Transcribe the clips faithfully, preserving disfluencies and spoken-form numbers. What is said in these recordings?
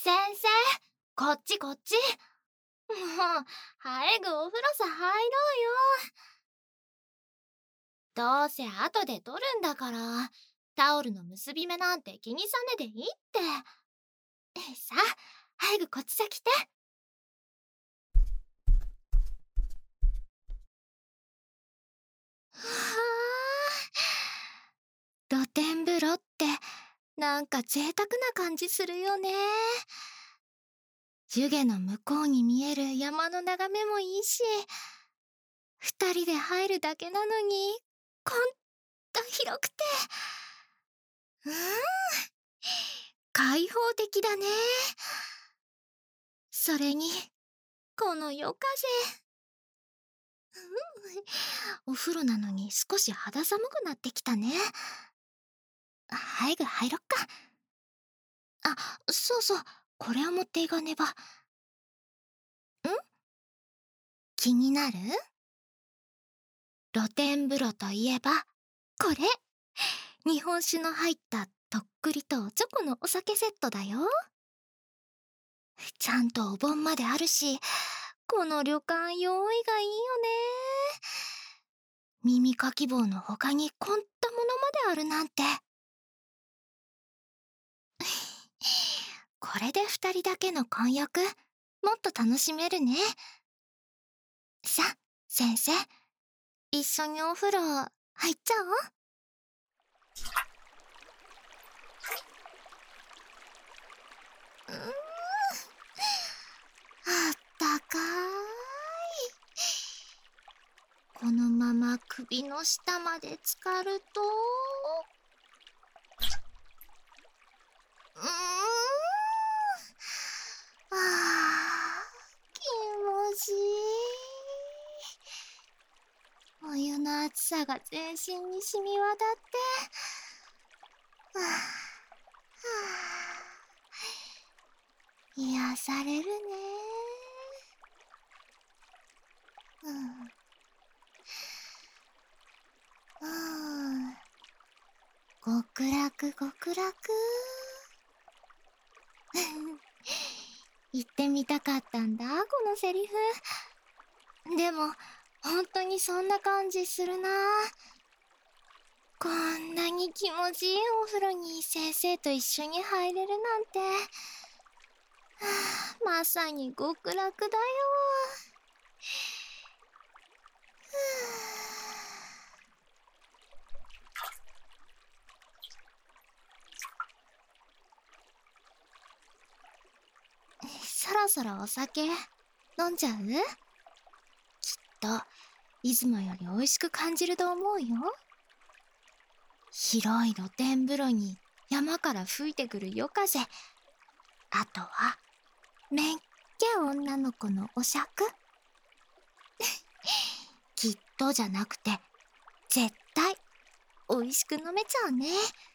先生、こっちこっち。もう、早くお風呂さ入ろうよ。どうせ後で取るんだから、タオルの結び目なんて気にさねでいいって。さあ、早くこっちさ来て。はあ、露天風呂ってなんか贅沢な感じするよね。湯気の向こうに見える山の眺めもいいし、二人で入るだけなのにこんな広くて、うーん、開放的だね。それにこの夜風。お風呂なのに少し肌寒くなってきたね。早く入ろっか。あ、そうそう、これを持っていかねば。ん？気になる？露天風呂といえばこれ、日本酒の入ったとっくりとチョコのお酒セットだよ。ちゃんとお盆まであるし、この旅館用意がいいよね。耳かき棒の他にこんなものまであるなんて。これで二人だけの混浴、もっと楽しめるね。さあ、先生、一緒にお風呂入っちゃおう。うーん、あったかい。このまま首の下まで浸かると、うーん、あー、気持ちいい。お湯の熱さが全身に染み渡って、はあ、はあ、癒されるね。うん、うん、極楽極楽。言ってみたかったんだ、このセリフ。でも本当にそんな感じするな。こんなに気持ちいいお風呂に先生と一緒に入れるなんて、はあ、まさに極楽だよ。そろそろお酒飲んじゃう？きっと出雲より美味しく感じると思うよ。広い露天風呂に山から吹いてくる夜風、あとはめっけ女の子のお酌。きっとじゃなくて絶対美味しく飲めちゃうね。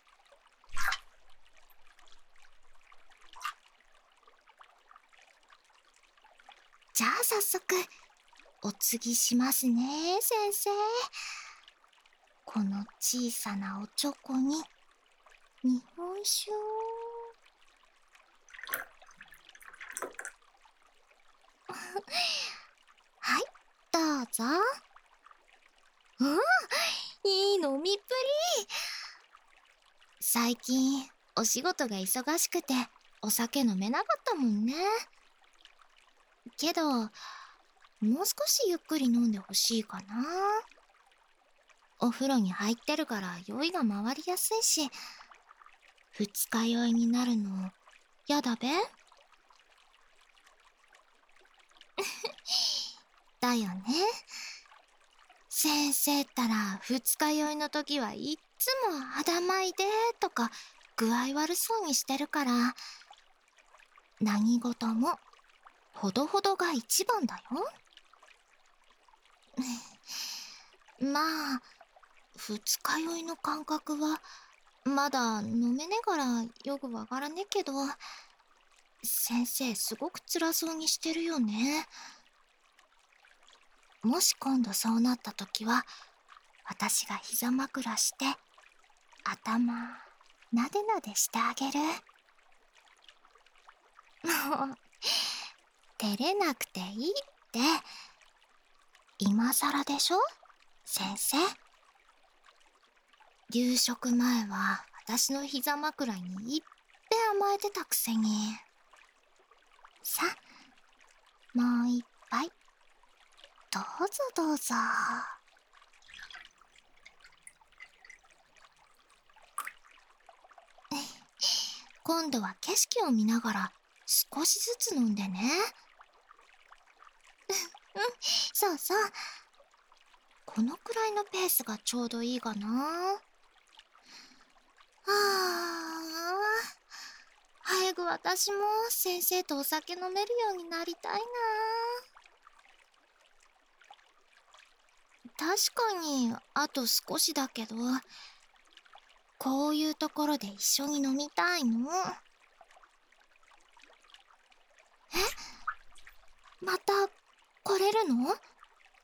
じゃあ早速お継ぎしますね、先生。この小さなおちょこに日本酒を。はい、どうぞ。うん、いい飲みっぷり。最近お仕事が忙しくてお酒飲めなかったもんね。けどもう少しゆっくり飲んでほしいかな。お風呂に入ってるから酔いが回りやすいし、二日酔いになるのやだべ。だよね。先生ったら二日酔いの時はいっつも肌まいでとか具合悪そうにしてるから、何事もほどほどが一番だよ。まあ二日酔いの感覚はまだ飲めねがらよくわからねえけど、先生すごく辛そうにしてるよね。もし今度そうなった時は私が膝枕して頭なでなでしてあげる。 もう照れなくていいって。今さらでしょ先生。夕食前は私の膝枕にいっぺん甘えてたくせに。さ、もう一杯どうぞどうぞ。今度は景色を見ながら少しずつ飲んでね。うん、そうそう。このくらいのペースがちょうどいいかな。はあ、早く私も先生とお酒飲めるようになりたいな。確かにあと少しだけど、こういうところで一緒に飲みたいの。え、また来れるの？ありがとう先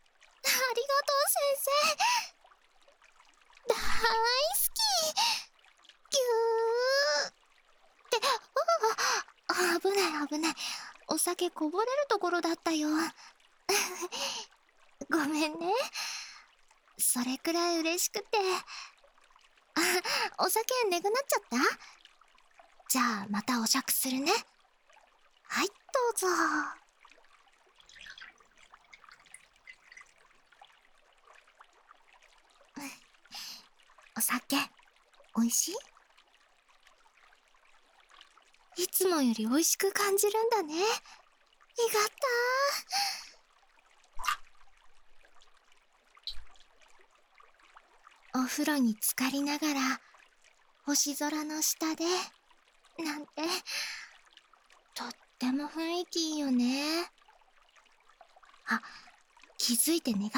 生。大好き。ぎゅーって。ああ、危ない危ない。お酒こぼれるところだったよ。ごめんね。それくらい嬉しくて。あ、お酒ねぐなっちゃった？じゃあまたお酌するね。はい、どうぞ。お酒おいしい？いつもより美味しく感じるんだね。よかった。お風呂に浸かりながら星空の下でなんて、とっても雰囲気いいよね。あ、気づいて願った？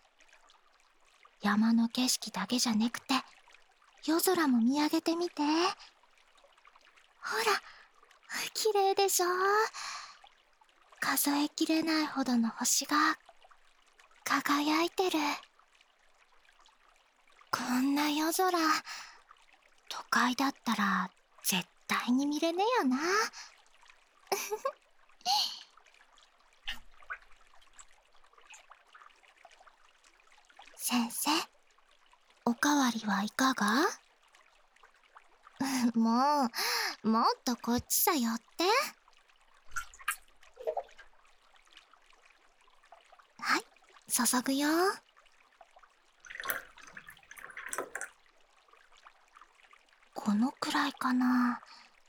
山の景色だけじゃなくて夜空も見上げてみて。ほら、綺麗でしょ。数えきれないほどの星が輝いてる。こんな夜空、都会だったら絶対に見れねえよな。先生、おかわりはいかが？もう、もっとこっちさ寄って。はい、注ぐよ。このくらいかな。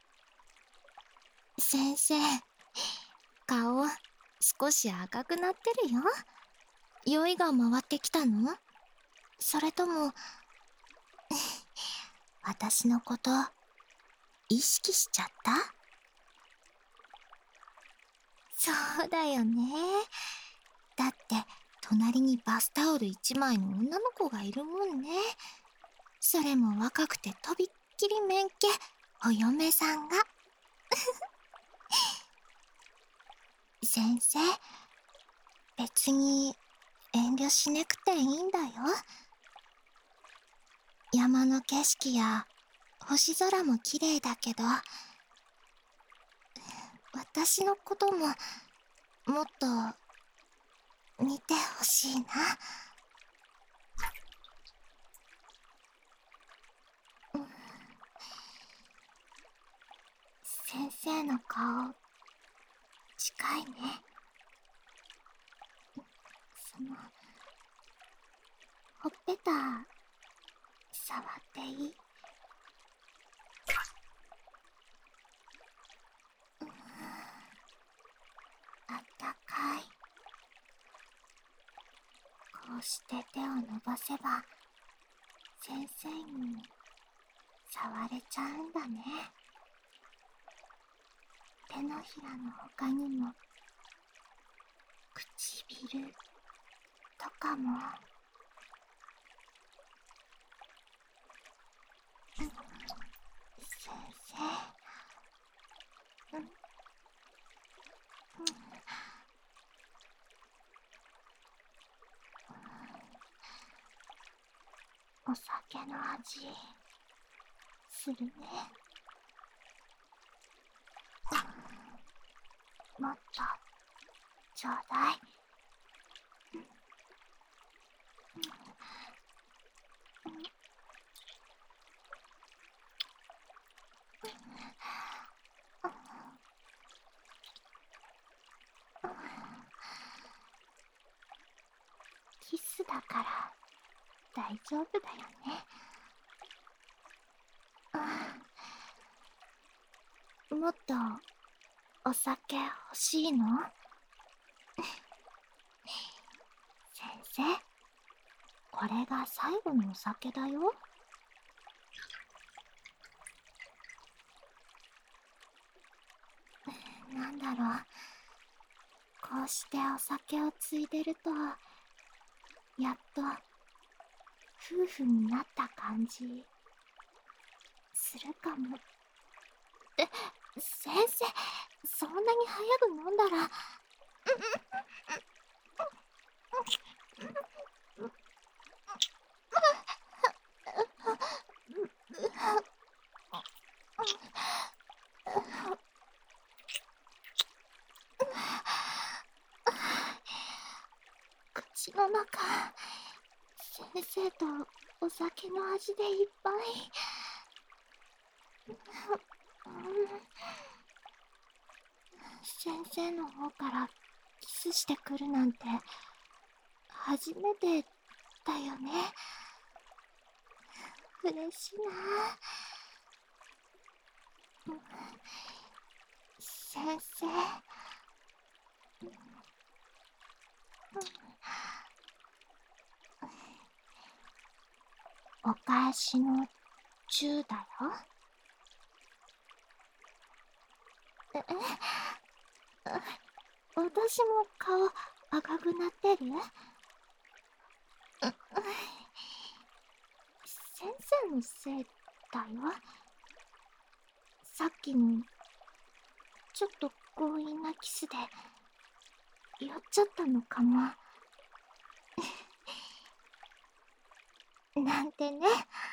先生、顔少し赤くなってるよ。酔いが回ってきたの？それとも私のこと意識しちゃった？そうだよね。だって隣にバスタオル一枚の女の子がいるもんね。それも若くてとびっきりめんけお嫁さんが。先生、別に遠慮しなくていいんだよ。山の景色や星空も綺麗だけど、私のことももっと見てほしいな。先生の顔近いね。そのほっぺた触っていい？あったかい。こうして手を伸ばせば先生に触れちゃうんだね。手のひらの他にも唇とかも。先生、うん、うん、お酒の味するね。 もっとちょうだい。キスだから大丈夫だよね。もっとお酒欲しいの？先生、これが最後のお酒だよ。なんだろう、こうしてお酒をついでるとやっと夫婦になった感じするかも。え、先生、そんなに早く飲んだら。口の中、先生とお酒の味でいっぱい。先生の方からキスしてくるなんて初めてだよね。嬉しいな。先生、お返しのじゅうだよ。え、私も顔赤くなってる？先生のせいだよ。さっきのちょっと強引なキスで酔っちゃったのかも。なんてね。